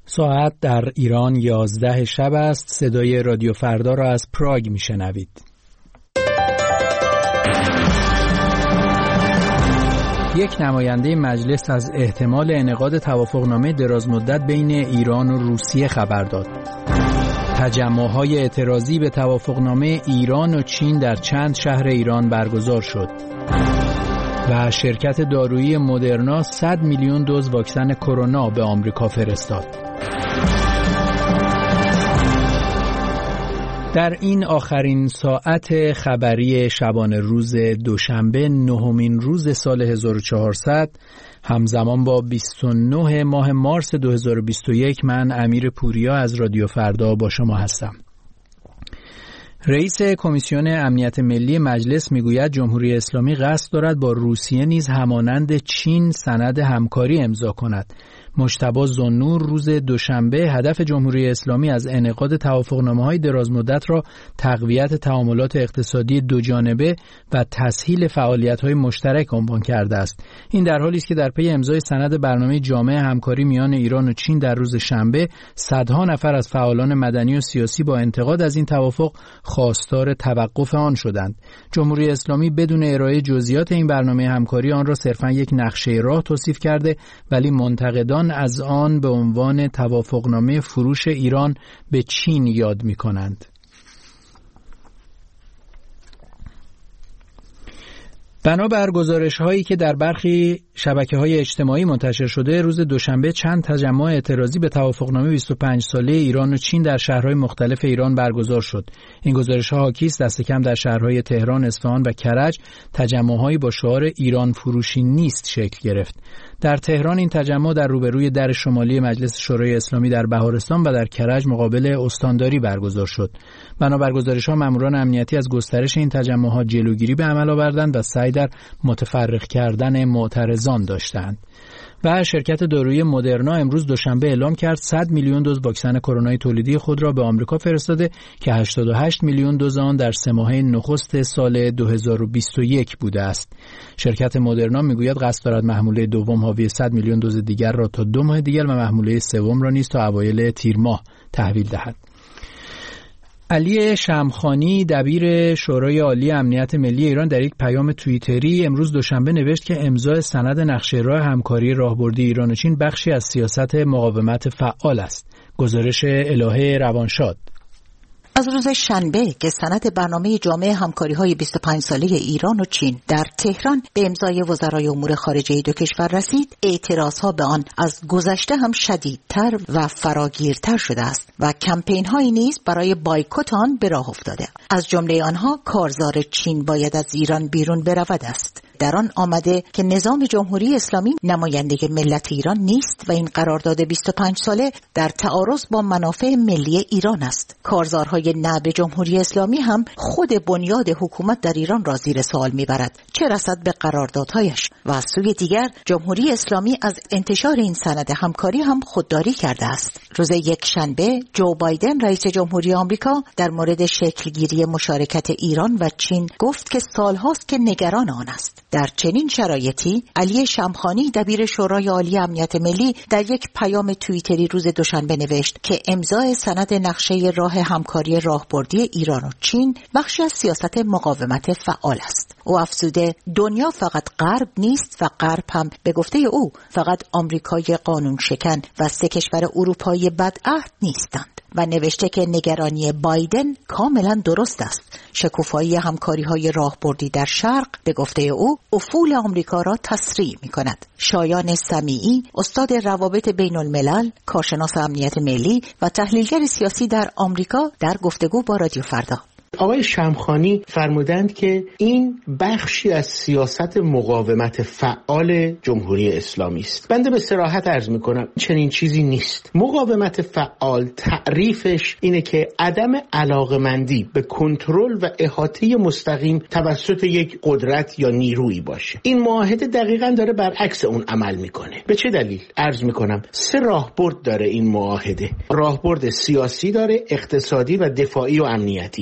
ساعت در ایران 11 شب است. صدای رادیو فردا را از پراگ میشنوید. یک نماینده مجلس از احتمال انعقاد توافقنامه درازمدت بین ایران و روسیه خبر داد. تجمع‌های اعتراضی به توافقنامه ایران و چین در چند شهر ایران برگزار شد. و شرکت دارویی مدرنا 100 میلیون دوز واکسن کرونا به آمریکا فرستاد. در این آخرین ساعت خبری شبانه روز دوشنبه 9مین روز سال 1400 همزمان با 29 ماه مارس 2021 من امیر پوریا از رادیو فردا با شما هستم. رئیس کمیسیون امنیت ملی مجلس میگوید جمهوری اسلامی قصد دارد با روسیه نیز همانند چین سند همکاری امضا کند. مجتبی ذوالنور روز دوشنبه هدف جمهوری اسلامی از انعقاد توافقنامه‌های درازمدت را تقویت تعاملات اقتصادی دوجانبه و تسهیل فعالیت‌های مشترک عنوان کرده است. این در حالی است که در پی امضای سند برنامه جامع همکاری میان ایران و چین در روز شنبه صدها نفر از فعالان مدنی و سیاسی با انتقاد از این توافق خواستار توقف آن شدند. جمهوری اسلامی بدون ارائه جزئیات این برنامه همکاری آن را صرفاً یک نقشه راه توصیف کرده، ولی منتقدان از آن به عنوان توافقنامه فروش ایران به چین یاد می‌کنند. بنابر گزارش‌هایی که در برخی شبکه‌های اجتماعی منتشر شده، روز دوشنبه چند تجمع اعتراضی به توافقنامه 25 ساله ایران و چین در شهرهای مختلف ایران برگزار شد. این گزارش‌ها حاکی است دست کم در شهرهای تهران، اصفهان و کرج تجمع‌هایی با شعار ایران فروشی نیست شکل گرفت. در تهران این تجمع در روبروی در شمالی مجلس شورای اسلامی در بهارستان و در کرج مقابل استانداری برگزار شد. بنابر گزارش‌ها ماموران امنیتی از گسترش این تجمع‌ها جلوگیری به عمل آوردند و سعی در متفرق کردن معترضان داشتند. و شرکت دارویی مدرنا امروز دوشنبه اعلام کرد 100 میلیون دوز واکسن کرونای تولیدی خود را به آمریکا فرستاده که 88 میلیون دوز آن در 3 ماهه نخست سال 2021 بوده است. شرکت مدرنا میگوید قصد دارد محموله دوم حاوی 100 میلیون دوز دیگر را تا 2 ماه دیگر و محموله سوم را نیز تا اوایل تیر ماه تحویل دهد. علی شمخانی دبیر شورای عالی امنیت ملی ایران در یک پیام توییتری امروز دوشنبه نوشت که امضای سند نقشه راه همکاری راهبردی ایران و چین بخشی از سیاست مقاومت فعال است. گزارش الهه روانشاد. از روز شنبه که سند برنامه جامع همکاری‌های 25 ساله ایران و چین در تهران به امضای وزرای امور خارجه دو کشور رسید، اعتراضها به آن از گذشته هم شدیدتر و فراگیرتر شده است و کمپین‌هایی نیز برای بایکوت آن به راه افتاده. از جمله آنها کارزار چین باید از ایران بیرون برود است. در آن آمده که نظام جمهوری اسلامی نماینده ملت ایران نیست و این قرارداد 25 ساله در تعارض با منافع ملی ایران است. کارزارهای نه به جمهوری اسلامی هم خود بنیاد حکومت در ایران را زیر سوال میبرد، چه رسد به قراردادهایش. و از سوی دیگر جمهوری اسلامی از انتشار این سند همکاری هم خودداری کرده است. روز یکشنبه جو بایدن رئیس جمهوری آمریکا در مورد شکلگیری مشارکت ایران و چین گفت که سالهاست که نگران آن است. در چنین شرایطی علی شمخانی دبیر شورای عالی امنیت ملی در یک پیام توییتری روز دوشنبه نوشت که امضای سند نقشه راه همکاری راهبردی ایران و چین بخشی از سیاست مقاومت فعال است. او افزوده دنیا فقط غرب نیست و غرب هم به گفته او فقط آمریکای قانون شکن و 3 کشور اروپایی بدعهد نیستند و نوشته که نگرانی بایدن کاملا درست است. شکوفایی همکاری‌های راهبردی در شرق به گفته او افول آمریکا را تسریع می‌کند. شایان سمیعی استاد روابط بین الملل، کارشناس امنیت ملی و تحلیلگر سیاسی در آمریکا در گفتگو با رادیو فردا. آقای شمخانی فرمودند که این بخشی از سیاست مقاومت فعال جمهوری اسلامی است. بنده به صراحت عرض میکنم چنین چیزی نیست. مقاومت فعال تعریفش اینه که عدم علاقمندی به کنترل و احاطه مستقیم توسط یک قدرت یا نیرویی باشه. این معاهده دقیقاً داره برعکس اون عمل میکنه. به چه دلیل؟ عرض میکنم 3 راهبرد داره این معاهده. راهبرد سیاسی داره، اقتصادی و دفاعی و امنیتی. در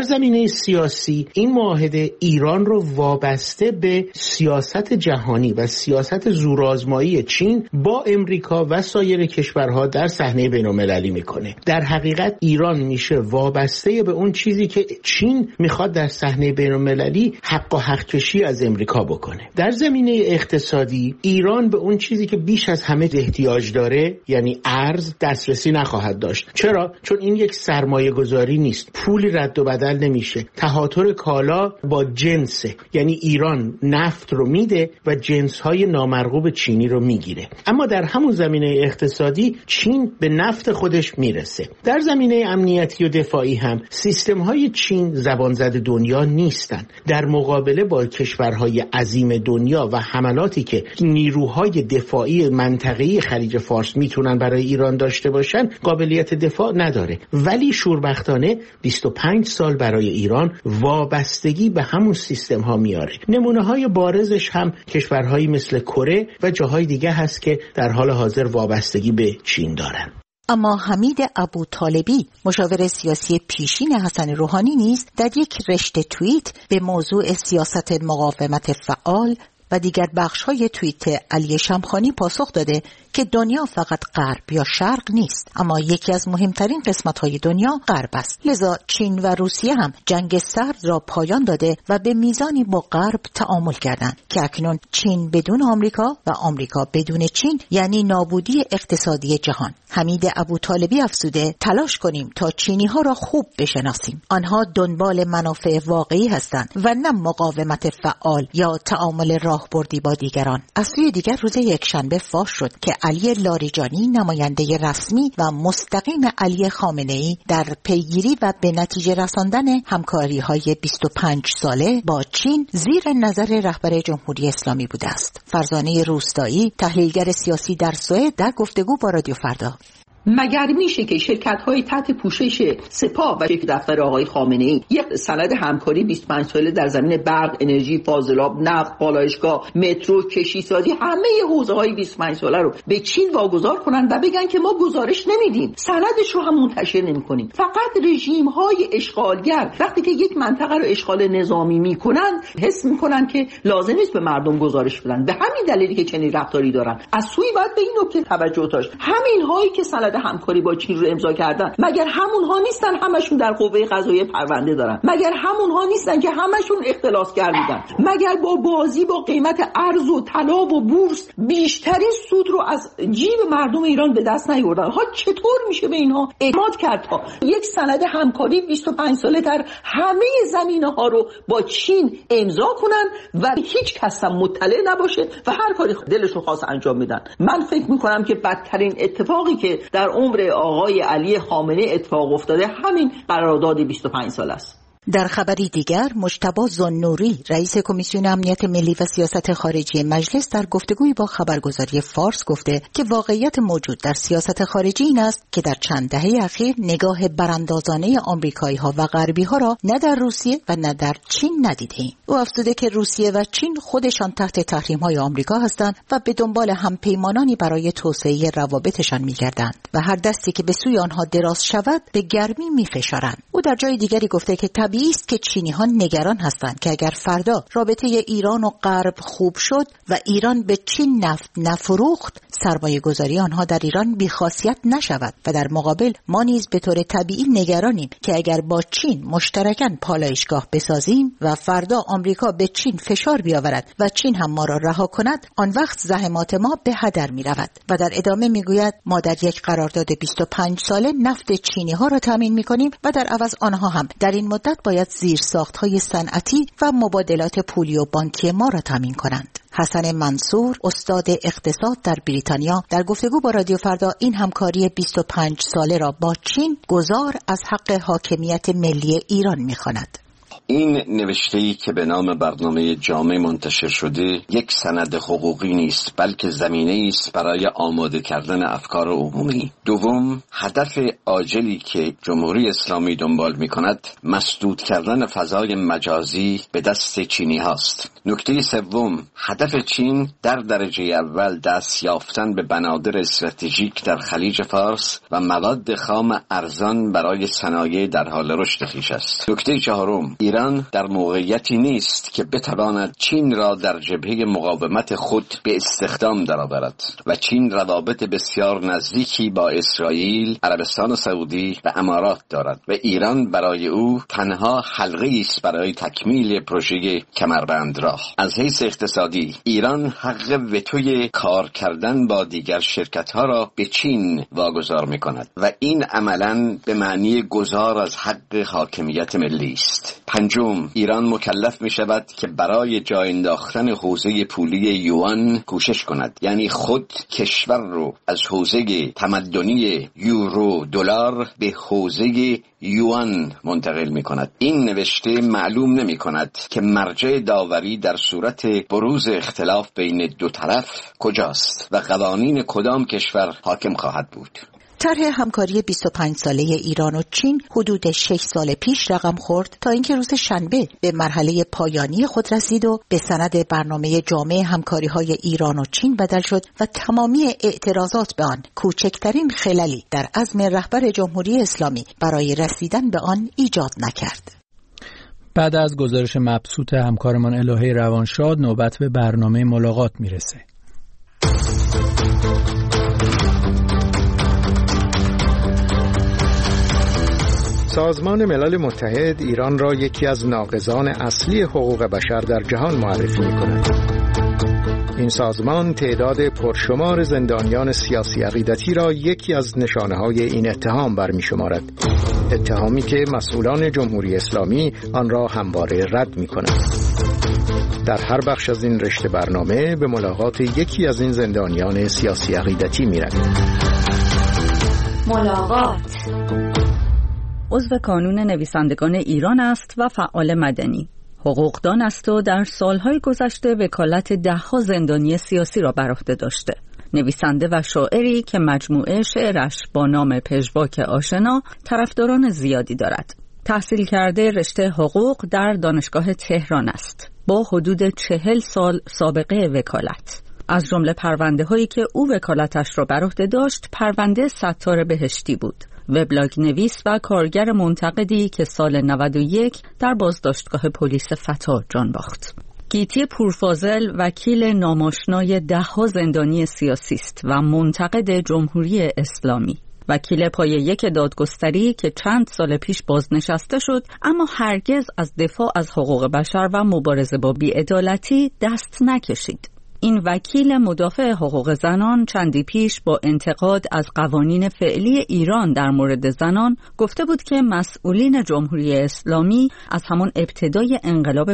زمینه سیاسی این معاهده ایران رو وابسته به سیاست جهانی و سیاست زورآزمایی چین با امریکا و سایر کشورها در صحنه بین‌المللی میکنه. در حقیقت ایران میشه وابسته به اون چیزی که چین میخواد در صحنه بین‌المللی حق و حق کشی از امریکا بکنه. در زمینه اقتصادی ایران به اون چیزی که بیش از همه احتیاج داره، یعنی ارز، دسترسی نخواهد داشت. چرا؟ چون این یک سرمایه گذاری نیست، پولی رد و بدل نمیشه، تهاتر کالا با جنسه، یعنی ایران نفت رو میده و جنس‌های نامرغوب چینی رو میگیره. اما در همون زمینه اقتصادی چین به نفت خودش میرسه. در زمینه امنیتی و دفاعی هم سیستم‌های چین زبان زد دنیا نیستن. در مقابله با کشورهای عظیم دنیا و حملاتی که نیروهای دفاعی منطقه‌ای خلیج فارس میتونن برای ایران داشته باشن، قابلیت دفاع نداره. ولی شوربختانه 25 سال برای ایران وابستگی به همون سیستم ها میاره. نمونه های بارزش هم کشورهایی مثل کره و جاهای دیگه هست که در حال حاضر وابستگی به چین دارن. اما حمید ابوطالبی، مشاور سیاسی پیشین حسن روحانی، نیز در یک رشته توییت به موضوع سیاست مقاومت فعال و دیگر بخش‌های توییت علی شمخانی پاسخ داده که دنیا فقط غرب یا شرق نیست، اما یکی از مهمترین قسمت‌های دنیا غرب است. لذا چین و روسیه هم جنگ سرد را پایان داده و به میزانی با غرب تعامل کردند که اکنون چین بدون آمریکا و آمریکا بدون چین یعنی نابودی اقتصادی جهان. حمید ابوطالبی افزوده تلاش کنیم تا چینی‌ها را خوب بشناسیم. آنها دنبال منافع واقعی هستند و نه مقاومت فعال یا تعامل راهبردی با دیگران. از سوی دیگر روز یکشنبه فاش شد که علی لاریجانی، نماینده رسمی و مستقیم علی خامنه‌ای، در پیگیری و به نتیجه رساندن همکاری‌های 25 ساله با چین زیر نظر رهبر جمهوری اسلامی بوده است. فرزانه روستایی، تحلیلگر سیاسی در سوئد، در گفتگو با رادیو فردا: مگر میشه که شرکت‌های تحت پوشش سپاه و دفتر آقای خامنه‌ای یک سند همکاری 25 ساله در زمینه برق، انرژی، فاضلاب، نفت، پالایشگاه، مترو، کشتیسازی، همه حوزه‌های 25 ساله رو به چین واگذار کنن و بگن که ما گزارش نمیدیم، سندش رو هم منتشر نمی‌کنیم؟ فقط رژیم‌های اشغالگر وقتی که یک منطقه رو اشغال نظامی می‌کنن حس می‌کنن که لازم نیست به مردم گزارش بدن. به همین دلیلی که چنین رفتاری دارن. از سوی باید به این نکته توجه داشت. همین هایی که همکاری با چین رو امضا کردن، مگر همونها نیستن همشون در قوه قضاییه پرونده دارن؟ مگر همونها نیستن که همشون اختلاسگر بودن؟ مگر با بازی با قیمت ارز و طلا و بورس بیشترین سود رو از جیب مردم ایران به دست نیاوردن؟ ها چطور میشه به اینها اعتماد کرد تا یک سند همکاری 25 ساله در همه زمینه‌ها رو با چین امضا کنن و هیچ کس هم مطلع نباشه و هر کاری دلشون خواست انجام میدن؟ من فکر میکنم که بدترین اتفاقی که در عمر آقای علی خامنه‌ای اتفاق افتاده همین قرارداد 25 سال است. در خبری دیگر، مجتبی زنوری، رئیس کمیسیون امنیت ملی و سیاست خارجی مجلس، در گفتگویی با خبرگزاری فارس گفته که واقعیت موجود در سیاست خارجی این است که در چند دهه اخیر نگاه براندازانه آمریکایی‌ها و غربی‌ها را نه در روسیه و نه در چین ندیده‌ایم. او افزوده که روسیه و چین خودشان تحت تحریم‌های آمریکا هستند و به دنبال همپیمانانی برای توسعه روابطشان می‌گردند و هر دستی که به سوی آنها دراز شود به گرمی می‌فشارند. او در جای دیگری گفته که طبیعی است که چینی‌ها نگران هستند که اگر فردا رابطه ایران و غرب خوب شد و ایران به چین نفت نفروخت، سرمایه‌گذاری آنها در ایران بی‌خاصیت نشود و در مقابل ما نیز به طور طبیعی نگرانیم که اگر با چین مشترکاً پالایشگاه بسازیم و فردا آمریکا به چین فشار بیاورد و چین هم ما را رها کند، آن وقت زحمات ما به هدر می‌رود. و در ادامه می‌گوید ما در یک قرارداد 25 ساله نفت چینی‌ها را تامین می‌کنیم و در عوض آنها هم در این مدت باید زیرساخت‌های صنعتی و مبادلات پولی و بانکی ما را تامین کنند. حسن منصور، استاد اقتصاد در بریتانیا، در گفتگو با رادیو فردا این همکاری 25 ساله را با چین گزار از حق حاکمیت ملی ایران می‌خواند. این نوشته‌ای که به نام برنامه جامع منتشر شده یک سند حقوقی نیست، بلکه زمینه‌ای است برای آماده کردن افکار عمومی. دوم، هدف عاجلی که جمهوری اسلامی دنبال می‌کند مسدود کردن فضای مجازی به دست چینی هاست. نکته سوم، هدف چین در درجه اول دست یافتن به بنادر استراتژیک در خلیج فارس و مواد خام ارزان برای صنایع در حال رشد خویش است. نکته چهارم، ایران در موقعیتی نیست که بتواند چین را در جبهه مقاومت خود به استخدام درآورد و چین روابط بسیار نزدیکی با اسرائیل، عربستان سعودی و امارات دارد و ایران برای او تنها حلقه‌ای است برای تکمیل پروژه کمربندراه. از حیث اقتصادی ایران حق وتوی کار کردن با دیگر شرکت‌ها را به چین واگذار می‌کند و این عملاً به معنی گذار از حق حاکمیت ملی است. پنجم، ایران مکلف می‌شود که برای جای انداختن حوزه پولی یوان کوشش کند، یعنی خود کشور رو از حوزه تمدنی یورو دلار به حوزه یوان منتقل می‌کند. این نوشته معلوم نمی‌کند که مرجع داوری در صورت بروز اختلاف بین دو طرف کجاست و قوانین کدام کشور حاکم خواهد بود. طرح همکاری 25 ساله ایران و چین حدود 6 سال پیش رقم خورد تا اینکه روز شنبه به مرحله پایانی خود رسید و به سند برنامه جامع همکاری‌های ایران و چین بدل شد و تمامی اعتراضات به آن کوچکترین خللی در عزم رهبر جمهوری اسلامی برای رسیدن به آن ایجاد نکرد. بعد از گزارش مبسوط همکارمان الهه روانشاد، نوبت به برنامه ملاقات میرسه. سازمان ملل متحد ایران را یکی از ناقضان اصلی حقوق بشر در جهان معرفی می‌کند. این سازمان تعداد پرشمار زندانیان سیاسی عقیدتی را یکی از نشانه‌های این اتهام برمی‌شمارد. اتهامی که مسئولان جمهوری اسلامی آن را همواره رد می‌کنند. در هر بخش از این رشته برنامه به ملاقات یکی از این زندانیان سیاسی عقیدتی می‌رویم. ملاقات عضو کانون نویسندگان ایران است و فعال مدنی. حقوقدان است و در سالهای گذشته وکالت ده‌ها زندانی سیاسی را بر عهده داشته. نویسنده و شاعری که مجموعه شعرش با نام پژواک آشنا طرفداران زیادی دارد. تحصیل کرده رشته حقوق در دانشگاه تهران است، با حدود 40 سال سابقه وکالت. از جمله پرونده‌هایی که او وکالتش را بر عهده داشت، پرونده ستار بهشتی بود. وبلاگ نویس و کارگر منتقدی که سال 91 در بازداشتگاه پلیس فتا جان باخت. گیتی پورفاضل وکیل ناماشنای ده‌ها زندانی سیاسی است و منتقد جمهوری اسلامی. وکیل پایه یک دادگستری که چند سال پیش بازنشسته شد، اما هرگز از دفاع از حقوق بشر و مبارزه با بی‌عدالتی دست نکشید. این وکیل مدافع حقوق زنان چندی پیش با انتقاد از قوانین فعلی ایران در مورد زنان گفته بود که مسئولین جمهوری اسلامی از همان ابتدای انقلاب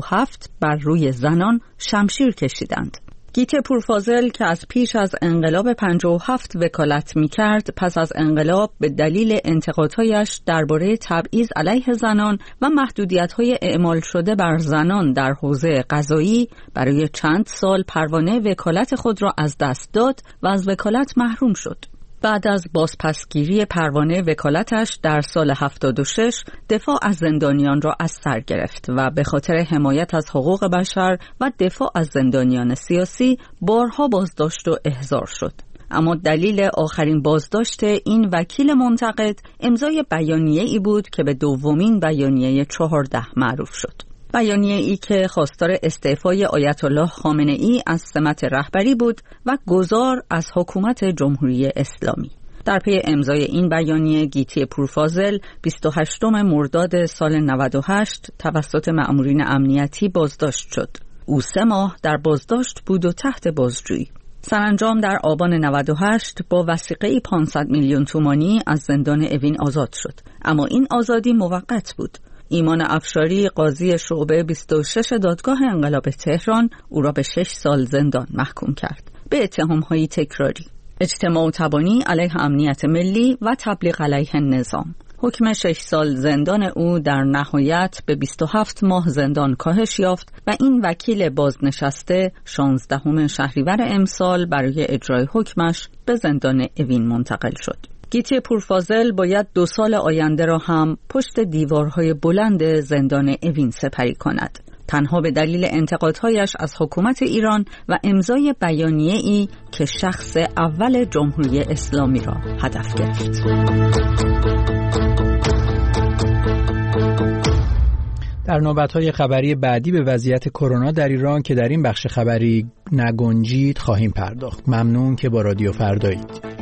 57 بر روی زنان شمشیر کشیدند. گیتی پورفاضل که از پیش از انقلاب 57 وکالت می‌کرد، پس از انقلاب به دلیل انتقادهایش درباره تبعیض علیه زنان و محدودیت‌های اعمال شده بر زنان در حوزه قضایی برای چند سال پروانه وکالت خود را از دست داد و از وکالت محروم شد. بعد از بازپسگیری پروانه وکالتش در سال 76 دفاع از زندانیان را از سر گرفت و به خاطر حمایت از حقوق بشر و دفاع از زندانیان سیاسی بارها بازداشت و احضار شد. اما دلیل آخرین بازداشت این وکیل منتقد امضای بیانیه‌ای بود که به دومین بیانیه 14 معروف شد. بیانیه‌ای که خواستار استعفای آیت الله خامنه‌ای از سمت رهبری بود و گذار از حکومت جمهوری اسلامی. در پی امضای این بیانیه گیتی پورفاضل 28 مرداد سال 98 توسط مأمورین امنیتی بازداشت شد. او 3 ماه در بازداشت بود و تحت بازجویی. سرانجام در آبان 98 با وثیقه‌ای 500 میلیون تومانی از زندان اوین آزاد شد. اما این آزادی موقت بود. ایمان افشاری قاضی شعبه 26 دادگاه انقلاب تهران او را به 6 سال زندان محکوم کرد به اتهام‌های تکراری: اجتماع و تبانی علیه امنیت ملی و تبلیغ علیه نظام. حکم 6 سال زندان او در نهایت به 27 ماه زندان کاهش یافت و این وکیل بازنشسته 16 شهریور امسال برای اجرای حکمش به زندان اوین منتقل شد. گیتی پورفاضل باید 2 سال آینده را هم پشت دیوارهای بلند زندان اوین سپری کند، تنها به دلیل انتقادهایش از حکومت ایران و امضای بیانیه‌ای که شخص اول جمهوری اسلامی را هدف گرفت. در نوبت‌های خبری بعدی به وضعیت کرونا در ایران که در این بخش خبری نگنجید خواهیم پرداخت. ممنون که با رادیو فردایید.